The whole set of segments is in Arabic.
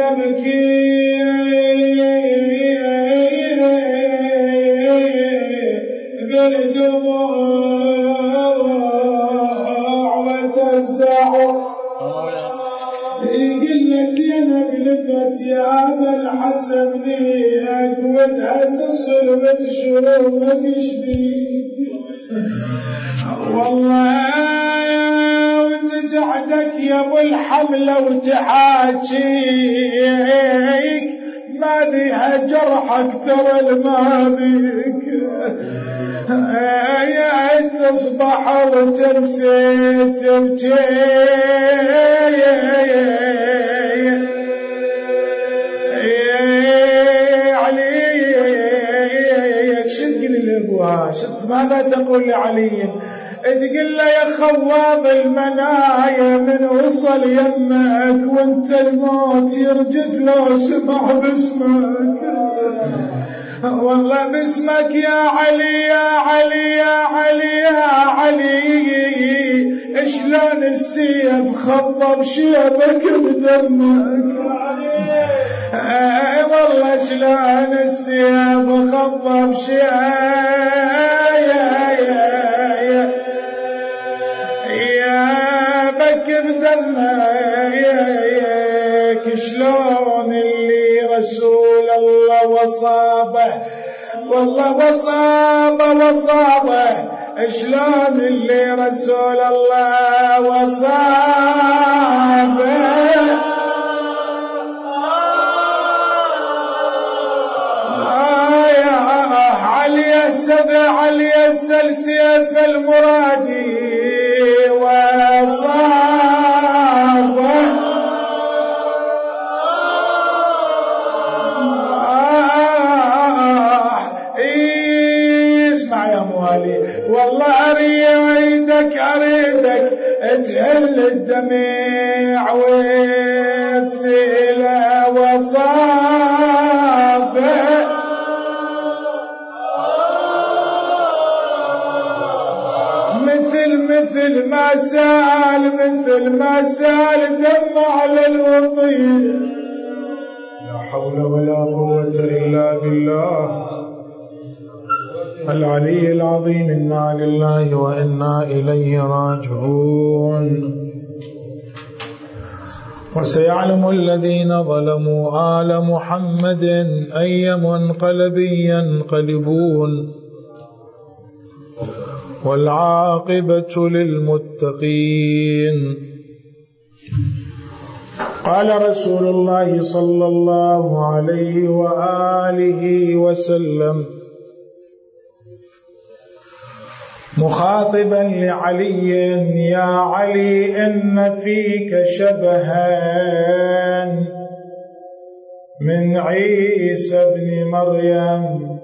يبكي بالدموع وتفزع. قلنا زينب لفت يا أبا الحسن ذيك ودها تصل وتشوفك شبيك والله وتجعدك يا ابو الحمله وتحاجيك ما بيها جرحك ترى الماضيك يا تصبح وتمسي تبكي ماذا تقول لعلي؟ تقول له يا خواب المنايا من وصل يمك وانت الموت يرجف لو سمع باسمك والله باسمك يا علي يا علي يا علي يا علي شلون السيف خضب شيبك بدمك والله شلون السيف خضب شيبك بدمك شلون اللي رسول الله وصابه والله وصابه شلون اللي رسول الله وصابه علي يسل سيف المرادي وصابه اسمع يا موالي والله أريدك تهل الدمع وتسيل وصابه مثل ما سال دم على الوطية. لا حول ولا قوة إلا بالله العلي العظيم. إنا لله وإنا إليه راجعون. وسيعلم الذين ظلموا آل محمد أي منقلب ينقلبون والعاقبة للمتقين. قال رسول الله صلى الله عليه وآله وسلم مخاطبا لعلي يا علي إن فيك شبها من عيسى ابن مريم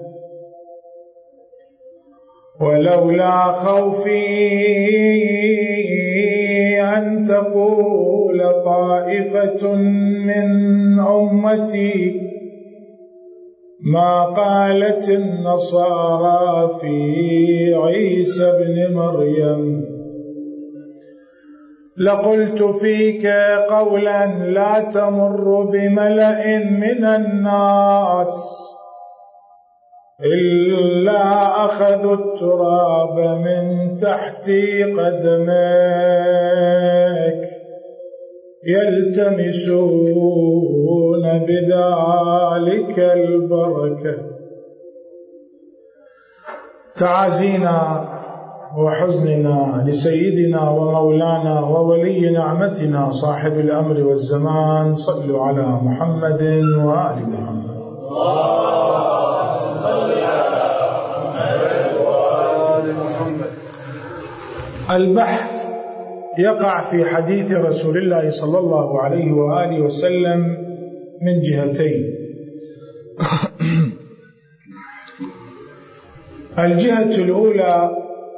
ولولا خوفي أن تقول طائفة من أمتي ما قالت النصارى في عيسى ابن مريم لقلت فيك قولا لا تمر بملأ من الناس إلا أخذوا التراب من تحت قدميك يلتمسون بذلك البركة. تعازينا وحزننا لسيدنا ومولانا وولي نعمتنا صاحب الأمر والزمان. صلوا على محمد وآل محمد. البحث يقع في حديث رسول الله صلى الله عليه وآله وسلم من جهتين. الجهة الأولى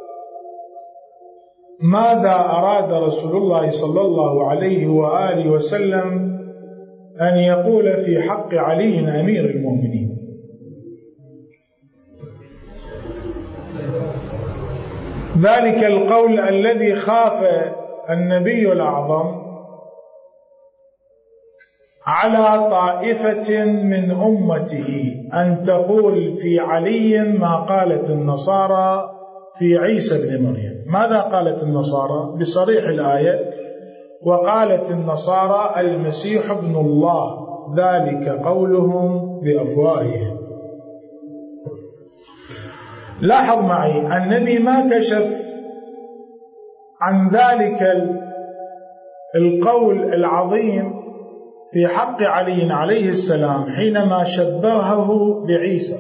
ماذا أراد رسول الله صلى الله عليه وآله وسلم أن يقول في حق علي أمير المؤمنين. ذلك القول الذي خاف النبي الأعظم على طائفة من أمته أن تقول في علي ما قالت النصارى في عيسى بن مريم. ماذا قالت النصارى؟ بصريح الآية: وقالت النصارى المسيح ابن الله ذلك قولهم بأفواههم. لاحظ معي، النبي ما كشف عن ذلك القول العظيم في حق علي عليه السلام حينما شبهه بعيسى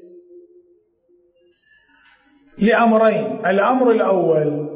لأمرين. الأمر الأول: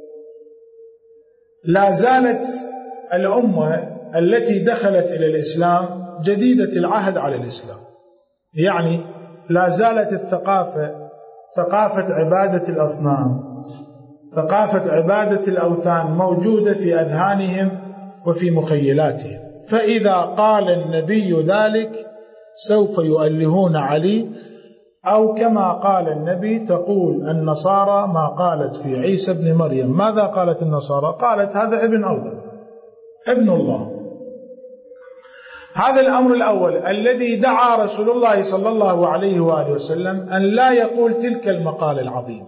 لا زالت الأمة التي دخلت إلى الإسلام جديدة العهد على الإسلام، يعني لا زالت الثقافة، ثقافة عبادة الأصنام، ثقافة عبادة الأوثان موجودة في أذهانهم وفي مخيلاتهم. فإذا قال النبي ذلك سوف يؤلهون علي، أو كما قال النبي تقول النصارى ما قالت في عيسى بن مريم. ماذا قالت النصارى؟ قالت هذا ابن الله، ابن الله. هذا الأمر الأول الذي دعا رسول الله صلى الله عليه وآله وسلم أن لا يقول تلك المقالة العظيمة.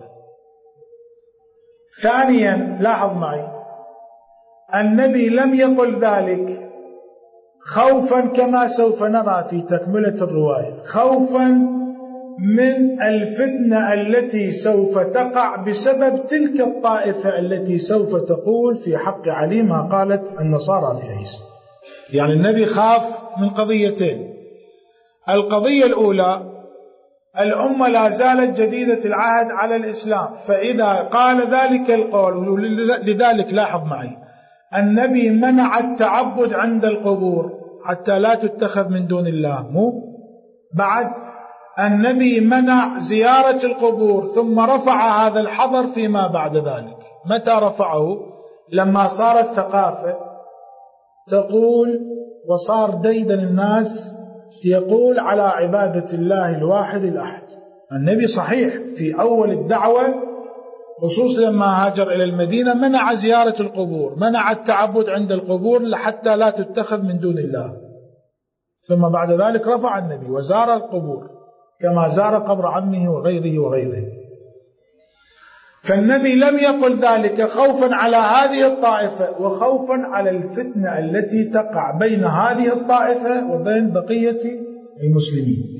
ثانيا، لاحظ معي، النبي لم يقل ذلك خوفا كما سوف نرى في تكملة الرواية، خوفا من الفتنة التي سوف تقع بسبب تلك الطائفة التي سوف تقول في حق علي ما قالت النصارى في عيسى. يعني النبي خاف من قضيتين: القضية الأولى الأمة لا زالت جديدة العهد على الإسلام، فإذا قال ذلك القول، لذلك لاحظ معي النبي منع التعبد عند القبور حتى لا تتخذ من دون الله، مو بعد النبي منع زيارة القبور، ثم رفع هذا الحظر فيما بعد ذلك. متى رفعه؟ لما صارت ثقافة تقول وصار ديدن الناس يقول على عبادة الله الواحد الأحد. النبي صحيح في أول الدعوة خصوصا لما هاجر إلى المدينة منع زيارة القبور، منع التعبد عند القبور حتى لا تتخذ من دون الله، ثم بعد ذلك رفع النبي وزار القبور كما زار قبر عمه وغيره وغيره. فالنبي لم يقل ذلك خوفا على هذه الطائفة وخوفا على الفتنة التي تقع بين هذه الطائفة وبين بقية المسلمين.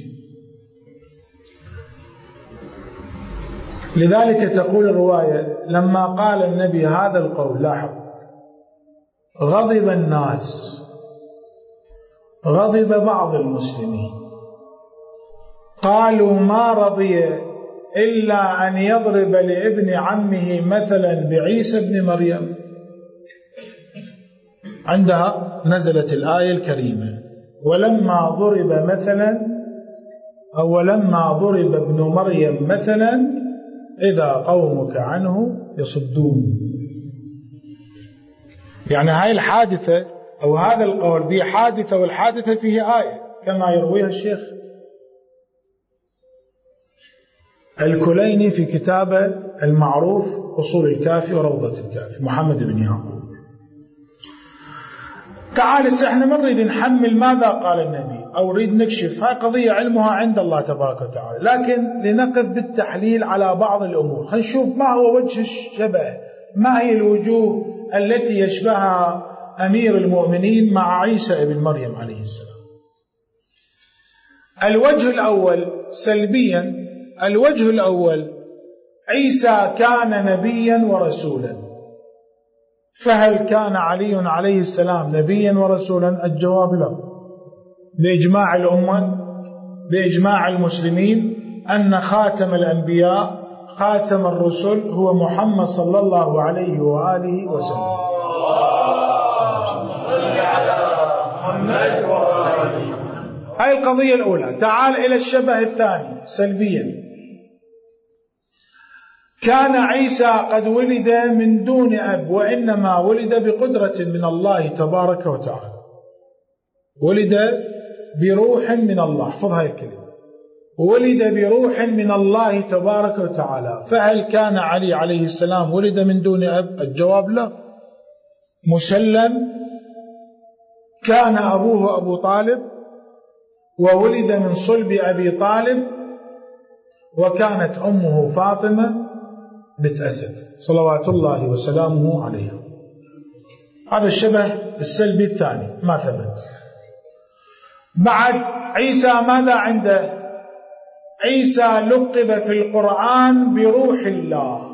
لذلك تقول الرواية لما قال النبي هذا القول، لاحظ، غضب الناس، غضب بعض المسلمين، قالوا ما رضي إلا أن يضرب لابن عمه مثلا بعيسى بن مريم. عندها نزلت الآية الكريمة: ولما ضرب مثلا، أو ولما ضرب ابن مريم مثلا إذا قومك عنه يصدون. يعني هاي الحادثة أو هذا القول به حادثة، والحادثة فيه آية كما يرويها الشيخ الكليني في كتابه المعروف أصول الكافي وروضة الكافي، محمد بن يعقوب. تعال احنا ما نريد نحمل ماذا قال النبي أو نريد نكشف، هاي قضية علمها عند الله تبارك وتعالى، لكن لنقف بالتحليل على بعض الأمور. خلينا نشوف ما هو وجه الشبه، ما هي الوجوه التي يشبهها أمير المؤمنين مع عيسى ابن مريم عليه السلام. الوجه الأول سلبيا، الوجه الأول عيسى كان نبيا ورسولا، فهل كان علي عليه السلام نبيا ورسولا؟ الجواب لا، بإجماع الأمة، بإجماع المسلمين، أن خاتم الأنبياء خاتم الرسل هو محمد صلى الله عليه وآله وسلم. هاي القضية الأولى. تعال إلى الشبه الثاني سلبيا، كان عيسى قد ولد من دون أب، وإنما ولد بقدرة من الله تبارك وتعالى، ولد بروح من الله، احفظ هاي الكلمة، ولد بروح من الله تبارك وتعالى. فهل كان علي عليه السلام ولد من دون أب؟ الجواب لا، مسلم كان أبوه أبو طالب وولد من صلب أبي طالب، وكانت أمه فاطمة بنت أسد صلوات الله وسلامه عليها. هذا الشبه السلبي الثاني ما ثبت. بعد عيسى ماذا عنده؟ عيسى لقب في القرآن بروح الله.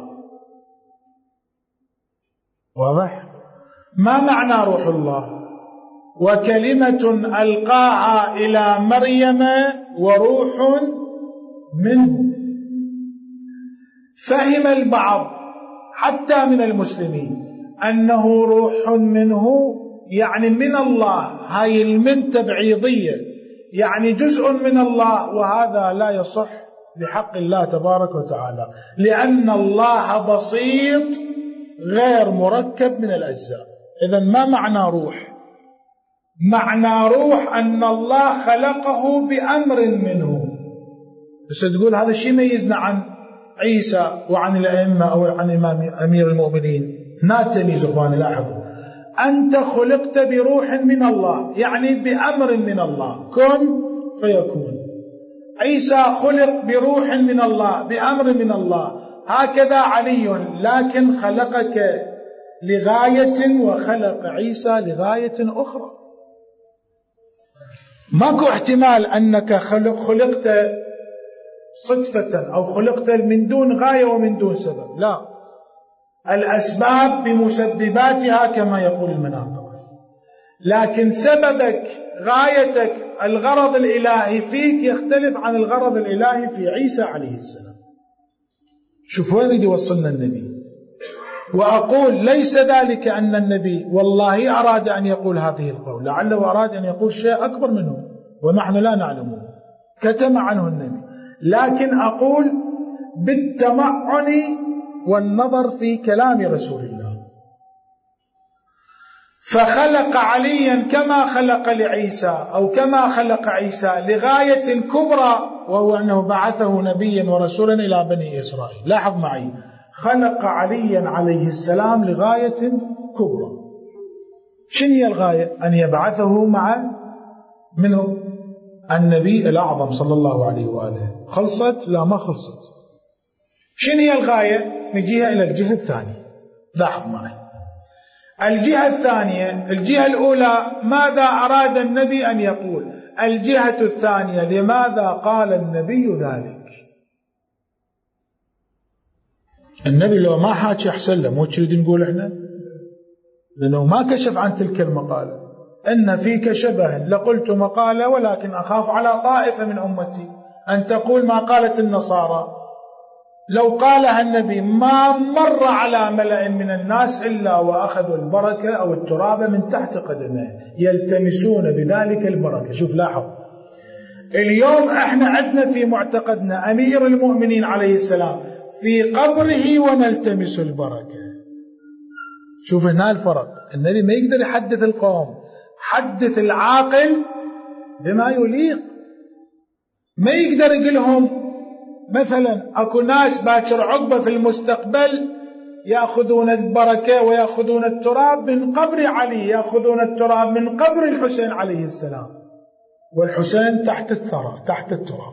واضح؟ ما معنى روح الله؟ وكلمة ألقاها إلى مريم وروح منه. فهم البعض حتى من المسلمين أنه روح منه، يعني من الله، هاي المن تبعيضية، يعني جزء من الله، وهذا لا يصح بحق الله تبارك وتعالى، لأن الله بسيط غير مركب من الأجزاء. إذن ما معنى روح؟ معنى روح أن الله خلقه بأمر منه. بس تقول هذا الشيء ميزنا عن عيسى وعن الأئمة أو عن أمير المؤمنين. لا تمييز إخواني، لاحظوا، أنت خلقت بروح من الله، يعني بأمر من الله، كن فيكون. عيسى خلق بروح من الله بأمر من الله، هكذا علي، لكن خلقك لغاية وخلق عيسى لغاية أخرى. ماكو احتمال أنك خلقت صدفة أو خلقت من دون غاية ومن دون سبب، لا، الأسباب بمسبباتها كما يقول المناطق، لكن سببك، غايتك، الغرض الإلهي فيك يختلف عن الغرض الإلهي في عيسى عليه السلام. شوف وين يريد يوصلنا النبي. وأقول ليس ذلك أن النبي والله أراد أن يقول هذه القول، لعله أراد أن يقول شيء أكبر منه ونحن لا نعلمه، كتم عنه النبي، لكن أقول بالتمعن والنظر في كلام رسول الله. فخلق عليا كما خلق لعيسى أو كما خلق عيسى لغاية كبرى، وهو أنه بعثه نبيا ورسولا إلى بني إسرائيل. لاحظ معي، خلق عليا عليه السلام لغاية كبرى. شنو هي الغاية؟ أن يبعثه مع منه النبي الأعظم صلى الله عليه وآله. خلصت؟ لا، ما خلصت. شنو هي الغاية؟ نجيها إلى الجهة الثانية. لاحظ معي، الجهة الثانية، الجهة الأولى ماذا أراد النبي أن يقول، الجهة الثانية لماذا قال النبي ذلك. النبي لو ما حاكي أحسن له، مو تريد نقول إحنا، لأنه ما كشف عن تلك المقالة. إن فيك شبه لقلت مقالة، ولكن أخاف على طائفة من أمتي أن تقول ما قالت النصارى. لو قالها النبي ما مر على ملأ من الناس إلا وأخذوا البركة أو التراب من تحت قدمه يلتمسون بذلك البركة. شوف، لاحظ، اليوم احنا عندنا في معتقدنا أمير المؤمنين عليه السلام في قبره ونلتمس البركة. شوف هنا الفرق. النبي ما يقدر يحدث القوم، حدث العاقل بما يليق. ما يقدر يقول لهم مثلا اكو ناس باكر عقبة في المستقبل يأخذون البركة ويأخذون التراب من قبر علي، يأخذون التراب من قبر الحسين عليه السلام، والحسين تحت الثرى تحت التراب.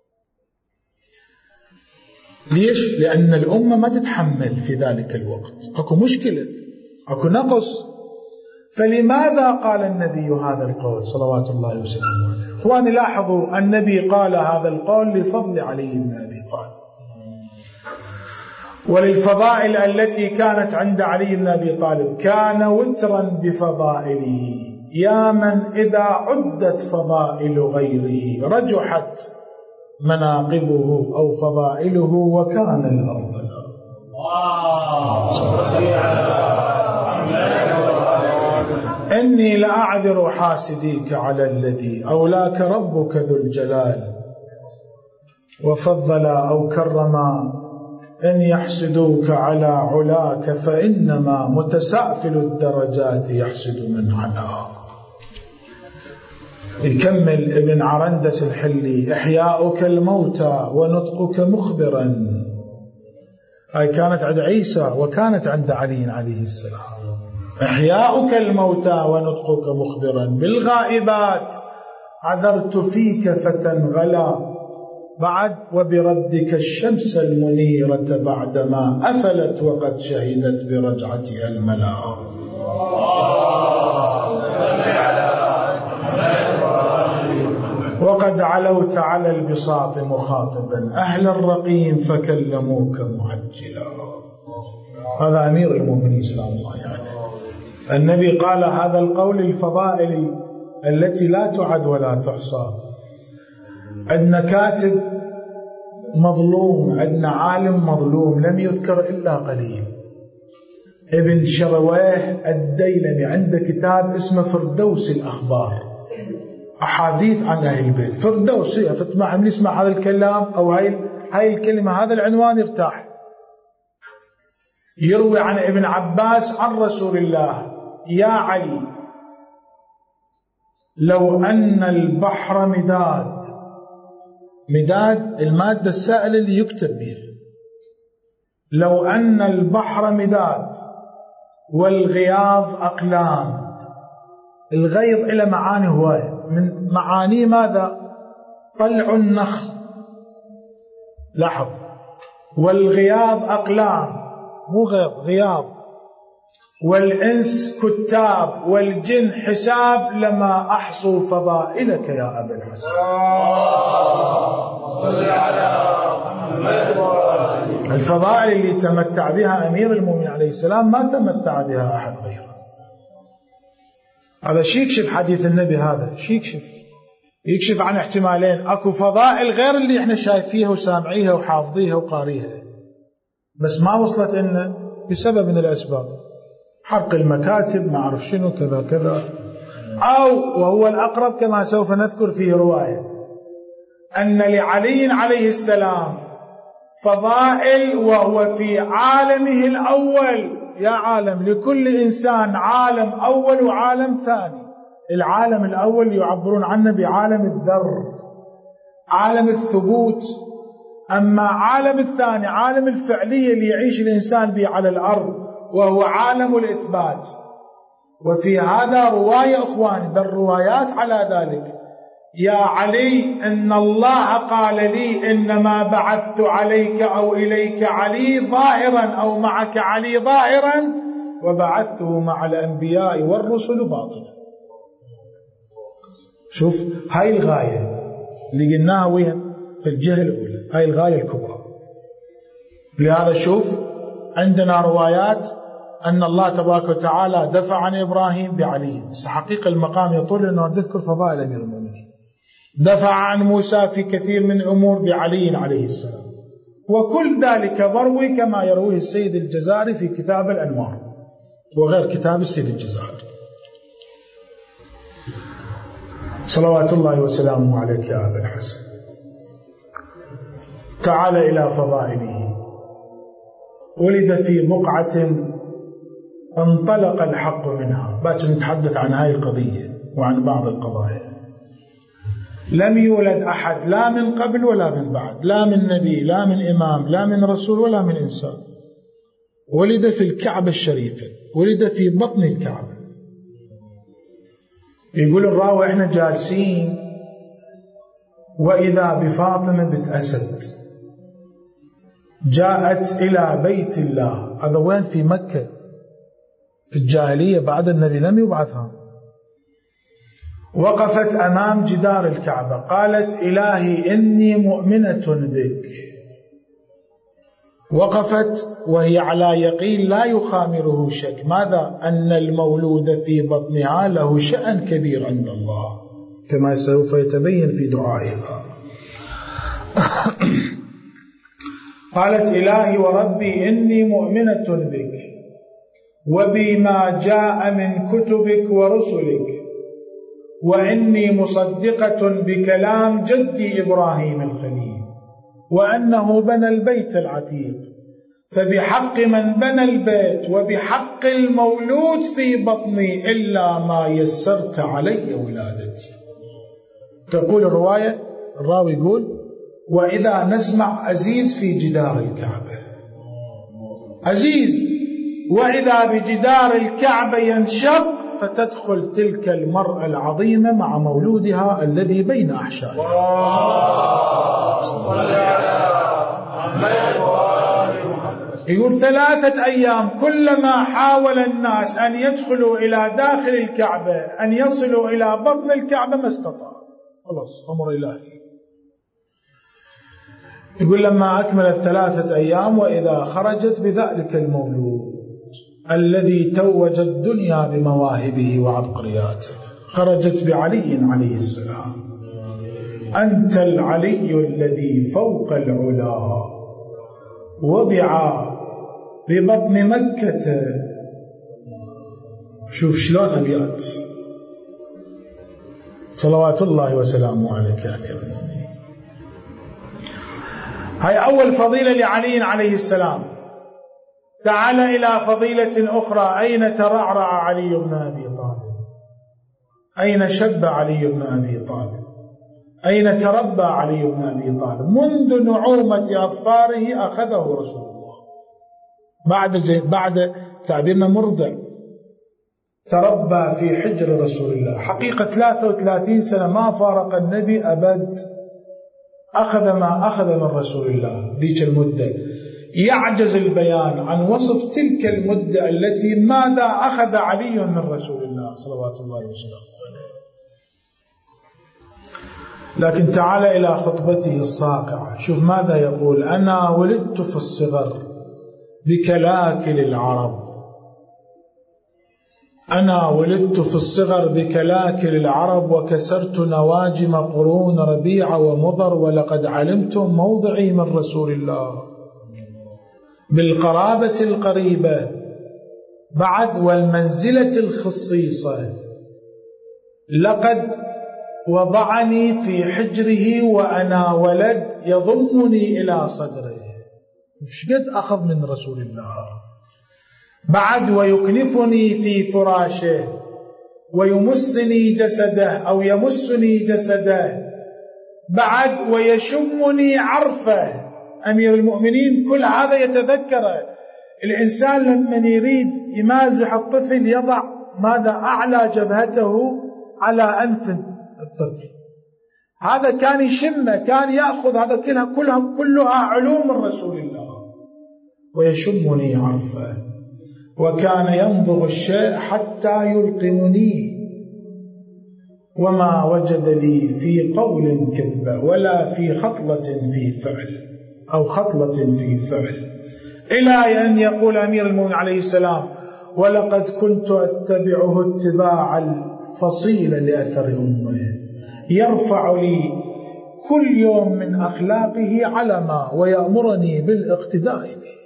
ليش؟ لأن الأمة ما تتحمل في ذلك الوقت، اكو مشكلة، اكو نقص. فلماذا قال النبي هذا القول صلوات الله وسلامه عليه؟ اخواني لاحظوا، النبي قال هذا القول لفضل علي بن أبي طالب وللفضائل التي كانت عند علي بن أبي طالب. كان وترا بفضائله، يا من إذا عدت فضائل غيره رجحت مناقبه أو فضائله وكان الأفضل. إني لأعذر حاسديك على الذي أولاك ربك ذو الجلال وفضل أو كرما، إن يحسدوك على علاك فإنما متسافل الدرجات يحسد من علاه. يكمل ابن عرندس الحلي: إحياؤك الموتى ونطقك مخبرا. هاي كانت عند عيسى وكانت عند علي عليه السلام. إحياؤك الموتى ونطقك مخبرا بالغائبات، عذرت فيك فتى غلا بعد وبردك الشمس المنيرة بعدما أفلت وقد شهدت برجعتها الملا. وقد علوت على البساط مخاطبا أهل الرقيم فكلموك معجلا. هذا أمير المؤمنين سلام الله عليه. النبي قال هذا القول الفضائل التي لا تعد ولا تحصى. عندنا كاتب مظلوم، عندنا عالم مظلوم لم يذكر إلا قليل، ابن شرويه الديلمي عنده كتاب اسمه فردوس الأخبار، أحاديث عن أهل البيت. فردوسي فتسمع من يسمع هذا الكلام أو هاي الكلمة هذا العنوان يرتاح. يروي عن ابن عباس عن رسول الله: يا علي لو أن البحر مداد المادة السائلة اللي يكتب بها، لو أن البحر مداد والغياض أقلام. الغيض إلى معاني هواية، من معاني ماذا؟ طلع النخل، لاحظ، والغياض أقلام مو غياض، والإنس كتاب والجن حساب لما أحصوا فضائلك يا أبا الحسن. صل على محمد. الفضائل اللي تمتع بها أمير المؤمنين عليه السلام ما تمتع بها أحد غيره. هذا شي يكشف حديث النبي، هذا شي يكشف عن احتمالين: أكو فضائل غير اللي احنا شايفيها وسامعيها وحافظيها وقاريها، بس ما وصلت لنا بسبب من الأسباب، حرق المكاتب ما أعرف شنو كذا كذا، أو وهو الأقرب كما سوف نذكر في رواية أن لعلي عليه السلام فضائل وهو في عالمه الأول. يا عالم، لكل إنسان عالم أول وعالم ثاني. العالم الأول يعبرون عنه بعالم الذر، عالم الثبوت، أما عالم الثاني عالم الفعلية اللي يعيش الإنسان به على الأرض، وهو عالم الإثبات. وفي هذا رواية أخواني، بل روايات على ذلك: يا علي إن الله قال لي إنما بعثت عليك أو إليك علي ظاهرا أو معك علي ظاهرا وبعثته مع الأنبياء والرسل باطنا. شوف هاي الغاية اللي قلناها وين؟ في الجهة الأولى، هاي الغاية الكبرى. لهذا شوف عندنا روايات أن الله تبارك وتعالى دفع عن إبراهيم بعلي، بس حقيقة المقام يطول أنه نذكر فضائل أمير المؤمنين. دفع عن موسى في كثير من الأمور بعلي عليه السلام، وكل ذلك مروي كما يرويه السيد الجزائري في كتاب الأنوار وغير كتاب السيد الجزائري. صلوات الله وسلامه عليك يا أبا الحسن. تعال إلى فضائله. ولد في بقعة انطلق الحق منها، باكر نتحدث عن هاي القضية وعن بعض القضايا. لم يولد أحد لا من قبل ولا من بعد، لا من نبي لا من إمام لا من رسول ولا من إنسان. ولد في الكعبة الشريفة، ولد في بطن الكعبة. يقول الراوي احنا جالسين وإذا بفاطمة بنت أسد جاءت إلى بيت الله. هذا وين؟ في مكة في الجاهلية بعد النبي لم يبعثها. وقفت أمام جدار الكعبة قالت: إلهي إني مؤمنة بك. وقفت وهي على يقين لا يخامره شك، ماذا؟ أن المولود في بطنها له شأن كبير عند الله كما سوف يتبين في دعائها. قالت: إلهي وربي إني مؤمنة بك وبما جاء من كتبك ورسلك، وإني مصدقة بكلام جدي إبراهيم الخليل وأنه بنى البيت العتيق، فبحق من بنى البيت وبحق المولود في بطني إلا ما يسرت علي ولادتي. تقول الرواية، الراوي يقول: وإذا نسمع أزيز في جدار الكعبة، أزيز وإذا بجدار الكعبة ينشق فتدخل تلك المرأة العظيمة مع مولودها الذي بين أحشائها. يقول 3 أيام كلما حاول الناس أن يدخلوا إلى داخل الكعبة أن يصلوا إلى بطن الكعبة ما استطاعوا، خلاص أمر إلهي. يقول لما أكملت 3 أيام وإذا خرجت بذلك المولود الذي توج الدنيا بمواهبه وعبقرياته، خرجت بعلي عليه السلام. أنت العلي الذي فوق العلا وضع ببطن مكة. شوف شلون أبيات صلوات الله وسلامه عليك يا أمير المؤمنين. هاي أول فضيلة لعلي عليه السلام. تعال إلى فضيلة أخرى. أين ترعرع علي بن أبي طالب؟ أين شب علي بن أبي طالب؟ أين تربى علي بن أبي طالب؟ منذ نعومة أظفاره أخذه رسول الله، بعد تعبيرنا مرضع، تربى في حجر رسول الله. حقيقة 33 سنة ما فارق النبي أبد، أخذ ما أخذ من رسول الله ذيك المدة. يعجز البيان عن وصف تلك المدة التي ماذا أخذ علي من رسول الله صلوات الله وسلامه عليه. لكن تعال إلى خطبته الصاقعة. شوف ماذا يقول: أنا ولدت في الصغر بكلاكل العرب، أنا ولدت في الصغر بكلاكل العرب وكسرت نواجم قرون ربيع ومضر، ولقد علمتم موضعي من رسول الله بالقرابة القريبة بعد والمنزلة الخصيصة. لقد وضعني في حجره وأنا ولد يضمني إلى صدره. مش قد أخذ من رسول الله بعد، ويكنفني في فراشه ويمسني جسده أو يمسني جسده بعد، ويشمني عرفه. أمير المؤمنين كل هذا يتذكره الإنسان لما يريد يمازح الطفل، يضع ماذا أعلى جبهته على أنف الطفل. هذا كان يشمه، كان يأخذ هذا كلها علوم من رسول الله. ويشمني عرفه وكان يمضغ الشيء حتى يلقمني، وما وجد لي في قول كذبة ولا في خطلة في فعل أو خطلة في فعل، إلى أن يقول أمير المؤمنين عليه السلام: ولقد كنت أتبعه اتباع الفصيل لأثر أمه، يرفع لي كل يوم من أخلاقه علما ويأمرني بالاقتداء به.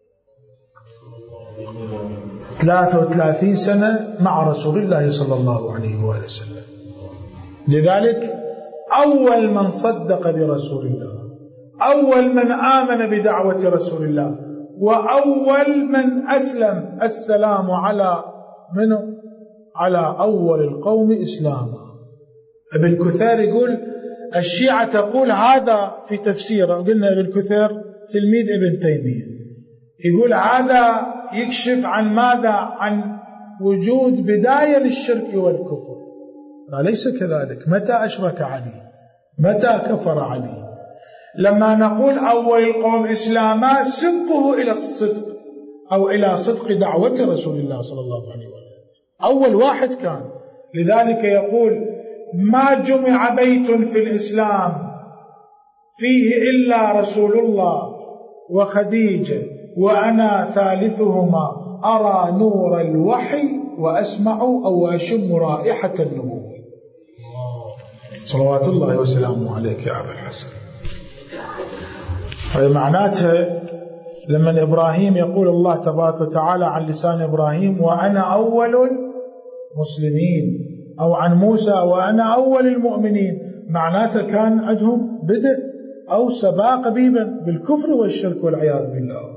33 سنة مع رسول الله صلى الله عليه وآله وسلم. لذلك أول من صدق برسول الله، أول من آمن بدعوة رسول الله، وأول من أسلم. السلام على منه؟ على أول القوم إسلاما. ابن كثير يقول، الشيعة تقول هذا في تفسيره، قلنا ابن كثير تلميذ ابن تيمية، يقول هذا يكشف عن ماذا؟ عن وجود بداية للشرك والكفر. أليس كذلك؟ متى أشرك علي؟ متى كفر علي؟ لما نقول أول القوم إسلاما، سبقه إلى الصدق أو إلى صدق دعوة رسول الله صلى الله عليه وسلم. أول واحد كان. لذلك يقول: ما جمع بيت في الإسلام فيه إلا رسول الله وخديجة وأنا ثالثهما، أرى نور الوحي وأسمع أو أشم رائحة النبوة. صلوات الله وسلامه عليك يا أبا الحسن. هذا معناتها لما إبراهيم يقول الله تبارك وتعالى عن لسان إبراهيم: وأنا أول المسلمين، أو عن موسى: وأنا أول المؤمنين، معناته كان عندهم بدء أو سباق قريبا بالكفر والشرك والعياذ بالله.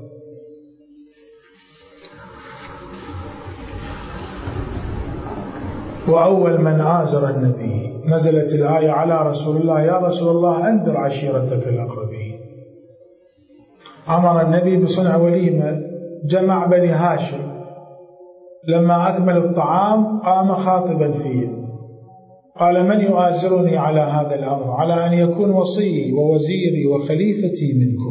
وأول من آزر النبي، نزلت الآية على رسول الله: يا رسول الله أنذر عشيرتك الأقربين. أمر النبي بصنع وليمة، جمع بني هاشم لما أكمل الطعام قام خاطبا فيه قال: من يؤازرني على هذا الأمر، على أن يكون وصيي ووزيري وخليفتي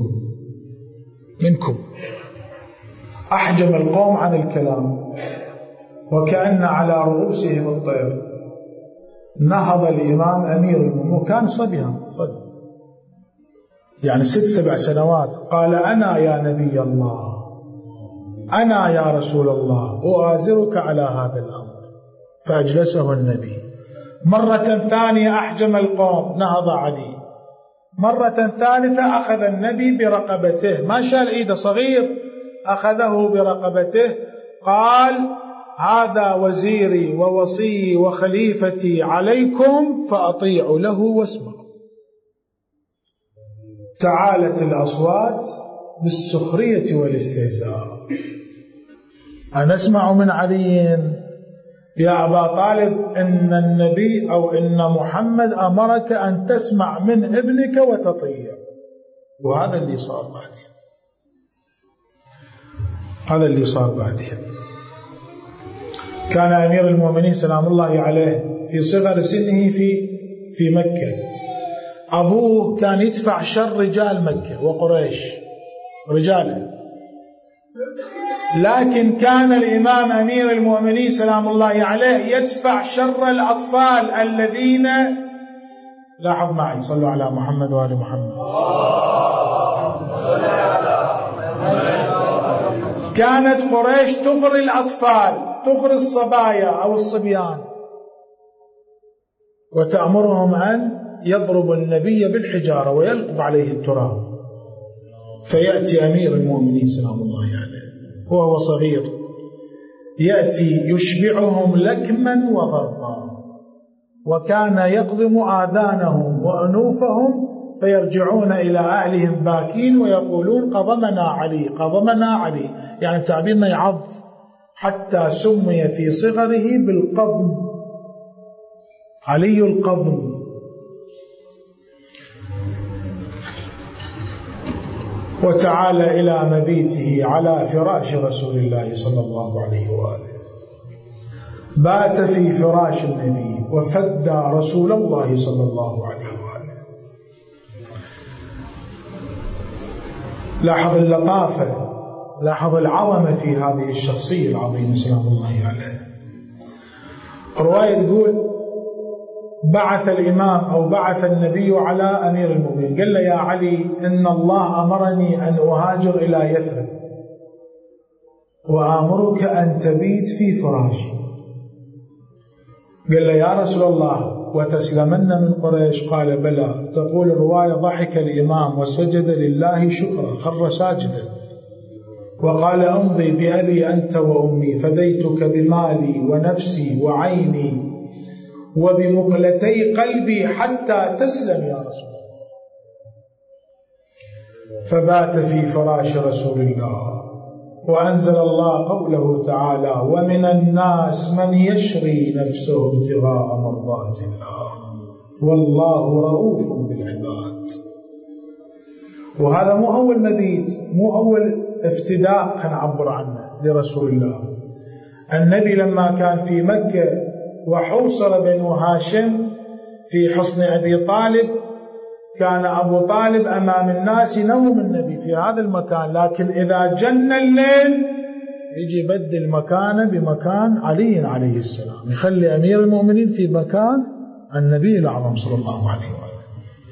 منكم. أحجم القوم عن الكلام وكأن على رؤوسهم الطير. نهض الإمام أمير المؤمنين، كان صبي يعني 6-7 سنوات، قال: أنا يا نبي الله، أنا يا رسول الله أؤازرك على هذا الأمر. فأجلسه النبي. مرة ثانية أحجم القوم، نهض علي. مرة ثالثة أخذ النبي برقبته، ما شال إيده، صغير، أخذه برقبته قال: هذا وزيري ووصيي وخليفتي عليكم فأطيعوا له واسمعوا. تعالت الأصوات بالسخرية والاستهزاء. أنا أسمع من علي: يا أبا طالب، إن النبي أو إن محمد أمرك أن تسمع من ابنك وتطيع. وهذا اللي صار بعدين، هذا اللي صار بعدين. كان أمير المؤمنين سلام الله عليه في صغر سنه في مكة. أبوه كان يدفع شر رجال مكة وقريش رجاله، لكن كان الإمام أمير المؤمنين سلام الله عليه يدفع شر الأطفال الذين، لاحظ معي، صلوا على محمد وآل محمد. كانت قريش تغري الأطفال، تغري الصبايا أو الصبيان، وتأمرهم أن يضربوا النبي بالحجارة ويلقوا عليه التراب. فيأتي أمير المؤمنين سلام الله عليه وهو صغير، يأتي يشبعهم لكما وضربا، وكان يقضم آذانهم وأنوفهم، فيرجعون إلى أهلهم باكين ويقولون: قضمنا علي، قضمنا علي، يعني تعبيرنا يعض، حتى سمي في صغره بالقضم، علي القضم. وتعال إلى مبيته على فراش رسول الله صلى الله عليه وآله. بات في فراش النبي وفدى رسول الله صلى الله عليه وآله. لاحظ اللطافة، لاحظ العظمة في هذه الشخصية العظيمة سلام الله عليه. رواية تقول: بعث الإمام أو بعث النبي على أمير المؤمنين، قال له: يا علي، إن الله أمرني أن أهاجر إلى يثرب، وآمرك أن تبيت في فراشي. قال له: يا رسول الله، وتسلمن من قريش؟ قال: بلى. تقول الرواية: ضحك الإمام وسجد لله شكرا، خر ساجدا، وقال: أمضي بأبي أنت وأمي، فديتك بمالي ونفسي وعيني وبمقلتي قلبي حتى تسلم يا رسول الله. فبات في فراش رسول الله، وأنزل الله قوله تعالى: ومن الناس من يشري نفسه ابتغاء مرضات الله والله رؤوف بالعباد. وهذا مو أول مبيت، مو أول افتداء نعبر عنه لرسول الله. النبي لما كان في مكة وحوصر بنو هاشم في حصن أبي طالب، كان أبو طالب أمام الناس ينوم النبي في هذا المكان، لكن إذا جن الليل يجي يبدل مكانه بمكان علي عليه السلام، يخلي أمير المؤمنين في مكان النبي الأعظم صلى الله عليه وآله.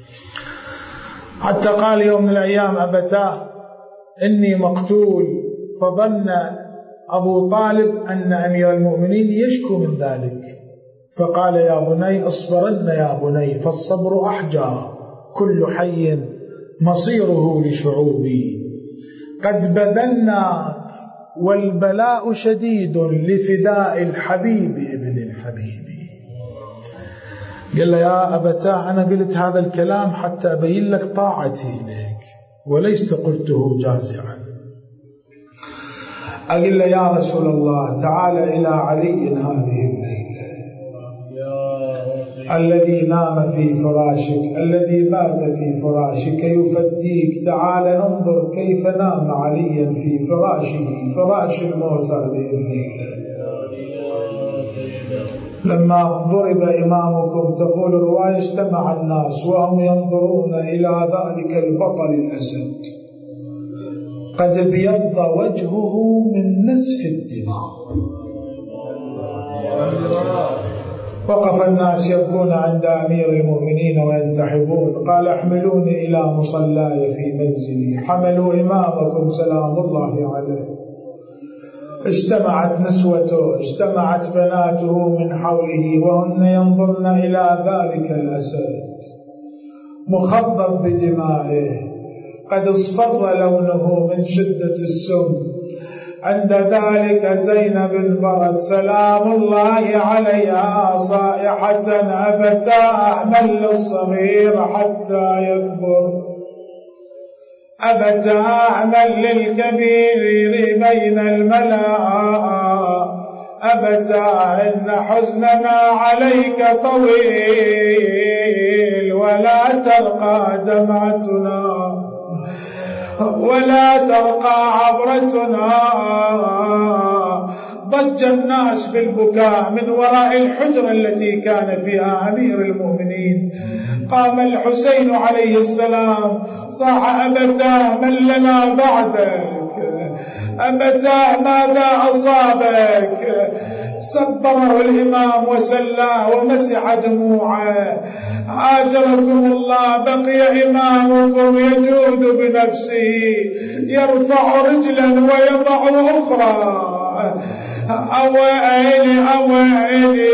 حتى قال يوم من الأيام: أبتاه إني مقتول. فظن أبو طالب أن أمير المؤمنين يشكو من ذلك، فقال: يا بني اصبرن يا بني، فالصبر أحجى، كل حي مصيره لشعوبي، قد بذلناك والبلاء شديد لفداء الحبيب ابن الحبيب. قال له: يا أبتاه، أنا قلت هذا الكلام حتى أبين لك طاعتي إليك، وليست قلته جازعا. أقول له: يا رسول الله، تعال إلى علي هذه الليلة، الذي نام في فراشك، الذي بات في فراشك يفديك، تعال انظر كيف نام عليا في فراشه، فراش الموت هذه الليلة. لما ضرب إمامكم تقول الرواية اجتمع الناس وهم ينظرون إلى ذلك البطل الأسد قد ابيض وجهه من نزف الدماء. وقف الناس يبكون عند أمير المؤمنين وينتحبون. قال احملوني إلى مصلاي في منزلي. حملوا إمامكم سلام الله عليه. اجتمعت نسوته، اجتمعت بناته من حوله وهن ينظرن إلى ذلك الأسد مخضب بدمائه قد اصفر لونه من شدة السم. عند ذلك زينب انبرت سلام الله عليها صائحة أبتاه من الصغير حتى يكبر، أبتاه من للكبير بين الملا، أبتاه إن حزننا عليك طويل ولا ترقى دمعتنا ولا ترقى عبرتنا. ضج الناس بالبكاء من وراء الحجرة التي كان فيها أمير المؤمنين. قام الحسين عليه السلام صاح أبتاه من لنا بعدك، أبتاه ماذا أصابك؟ صبره الإمام وسلاه ومسح دموعه. عاجلكم الله، بقي إمامكم يجود بنفسه يرفع رجلا ويضع أخرى. أويلي أويلي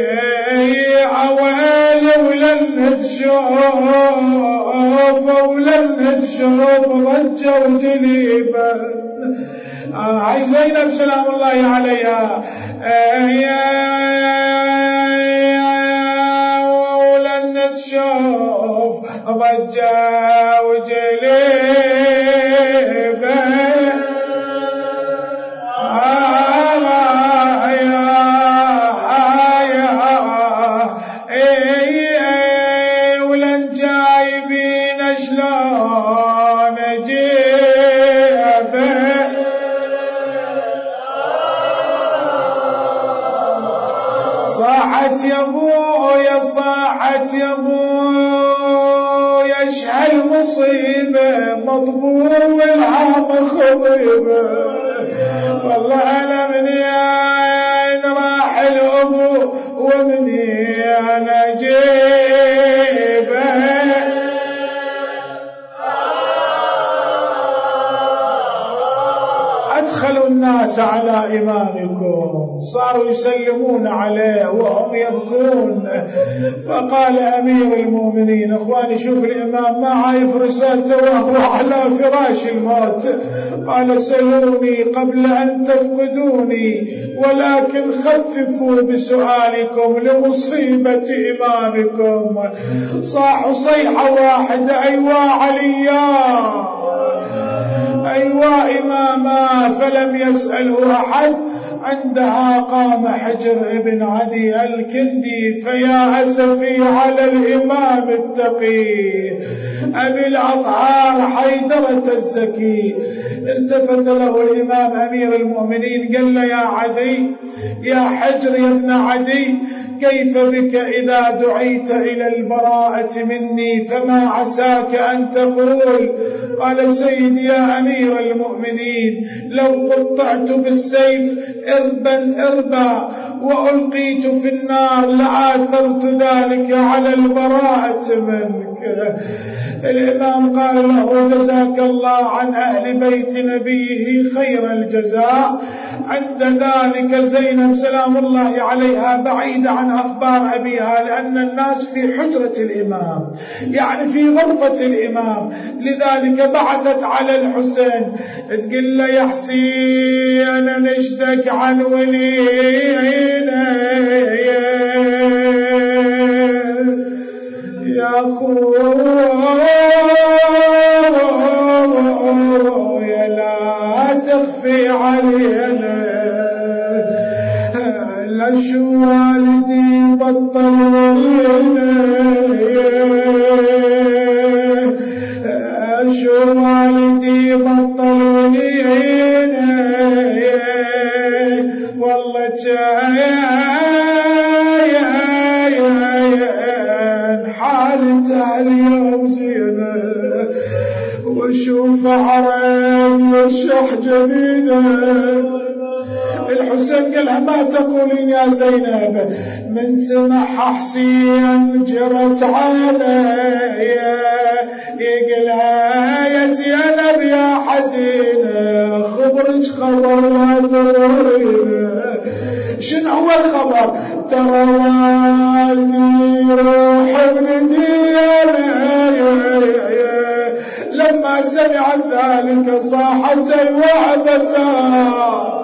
أويلي ولن نتشوف ولن نتشوف ضجوا جليبا. هاي زينب سلام الله عليها ولن نتشوف ضجوا جليبا. ولن جايبين شلون جيبه. صاحت يا ابويا صاحت يا ابويا اشهى المصيبه مطبوع والعام خضيبه. والله انا منين راح الابو ومني انا جيبه. أدخلوا الناس على إمامكم صاروا يسلمون عليه وهم يبكون. فقال أمير المؤمنين أخواني شوف الإمام ما عايف رسالته وهو على فراش الموت. قال سلوني قبل أن تفقدوني ولكن خففوا بسؤالكم لمصيبة إمامكم. صاحوا صيحة واحدة أيوا عليا أيوا إماما، فلم يسأله أحد. عندها قام حجر ابن عدي الكندي فيا أسفي على الإمام التقي أبي الأطهار حيدرة الزكي. التفت له الإمام أمير المؤمنين قال له يا عدي يا حجر يا ابن عدي كيف بك إذا دعيت إلى البراءة مني فما عساك أن تقول؟ قال سيدي يا أمير المؤمنين لو قطعت بالسيف إربا إربا وألقيت في النار لآثرت ذلك على البراءة منك. الإمام قال له جزاك الله عن أهل بيت نبيه خير الجزاء. عند ذلك زينب سلام الله عليها بعيدة عن أخبار أبيها لأن الناس في حجرة الإمام يعني في غرفة الإمام، لذلك بعثت على الحسين تقول له يا حسين نشتك عن ولينا يا أخويا لا تخفي علينا لا شو والدي بطل ولينا شو والدي بطل ولينا والله جاي رأيتها اليوم زينب وشوف عرق يرشح جبينه. الحسين قالها ما تقولين يا زينب؟ من سمح حسين جرت عيني يقلها يا زينب يا حزينة خبرك خبر لا تدرين. شنو هو الخبر؟ ترى والدي روح ابن ديانة. لما سمعت ذلك صاحت وعبتها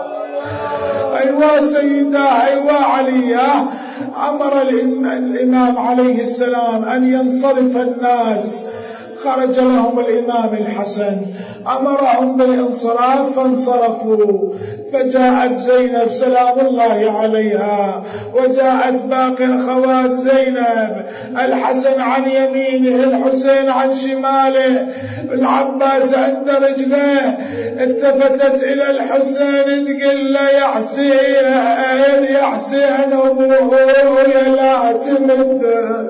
أيوا سيدة أيوا عليا. أمر الإمام عليه السلام أن ينصرف الناس، خرج لهم الإمام الحسن أمرهم بالانصراف فانصرفوا. فجاءت زينب سلام الله عليها وجاءت باقي أخوات زينب، الحسن عن يمينه الحسين عن شماله، العباس عند رجله. التفتت إلى الحسين تقول له يا حسين يا حسين أبويا لا تمد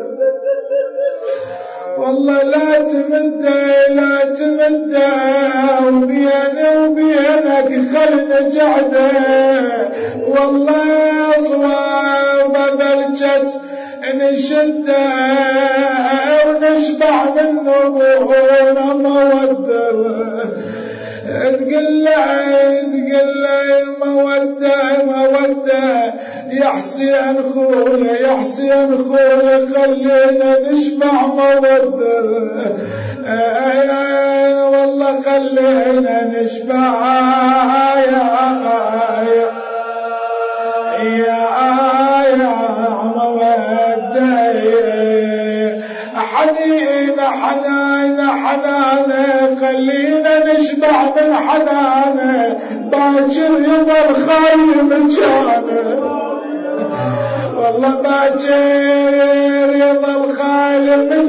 والله لا تمد لا تمد وبيني وبينك خلنا جعده والله صواب بلجت نشده ونشبع منه ابونا موده. تقول له مودة يا حسين خويا يا حسين خويا خلينا نشبع مودة والله خلينا نشبع يا مودة. حنين حنانه خلينا نشبع من حنانه باكر يظل خايم مكانه والله باكر يظل خايم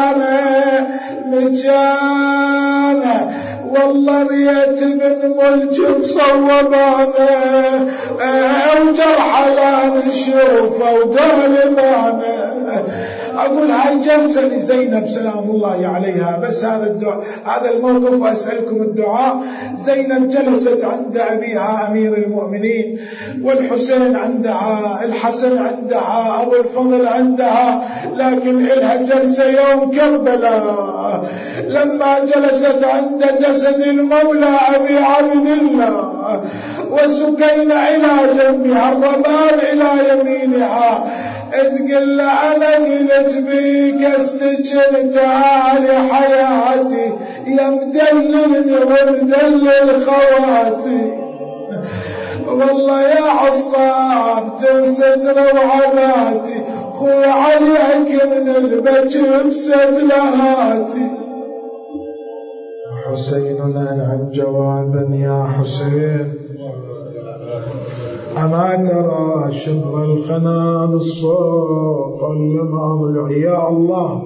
مكانه والله ريت من ملك صوبانه وجرح لا نشوفه ودالبانه. أقول هاي جلسة لزينب سلام الله عليها، بس هذا الدعاء هذا الموقف وأسألكم الدعاء. زينب جلست عند أبيها أمير المؤمنين، والحسين عندها، الحسن عندها، أبو الفضل عندها، لكن إلها جلسة يوم كربلاء لما جلست عند جسد المولى أبي عبد الله وسكينة إلى جنبها، الرباب إلى يمينها. تقول له أنا قلت بيك استجلت على حياتي يا مدللني ومدلل خواتي والله يا عصاب تنست روعاتي خوي عليك من البكي بسد لهاتي. حسين أنعم جوابا يا حسين أما ترى شبر الخنا بالصوت لما أضلع. يا الله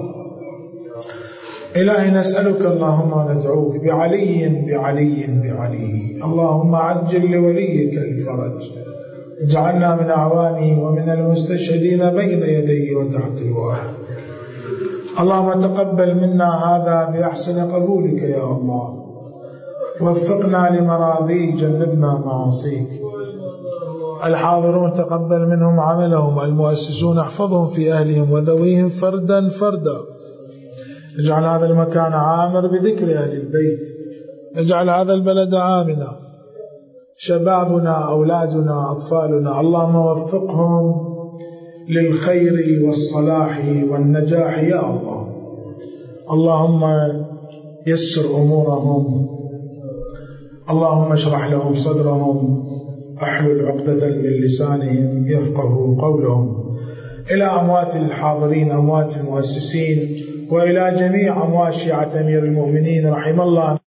إلهي نسألك اللهم ندعوك بعلي بعلي بعلي، اللهم عجل لوليك الفرج، اجعلنا من أعوانه ومن المستشهدين بين يديه وتحت لوائه. اللهم تقبل منا هذا بأحسن قبولك يا الله، وفقنا لمراضيك جنبنا معاصيك. الحاضرون تقبل منهم عملهم، المؤسسون احفظهم في أهلهم وذويهم فردا فردا. اجعل هذا المكان عامر بذكر أهل البيت، اجعل هذا البلد آمنا، شبابنا أولادنا أطفالنا اللهم وفقهم للخير والصلاح والنجاح يا الله. اللهم يسر أمورهم، اللهم اشرح لهم صدرهم، أحلل عقدة من لسانهم يفقهوا قولهم. إلى أموات الحاضرين أموات المؤسسين وإلى جميع أموات شيعة أمير المؤمنين رحم الله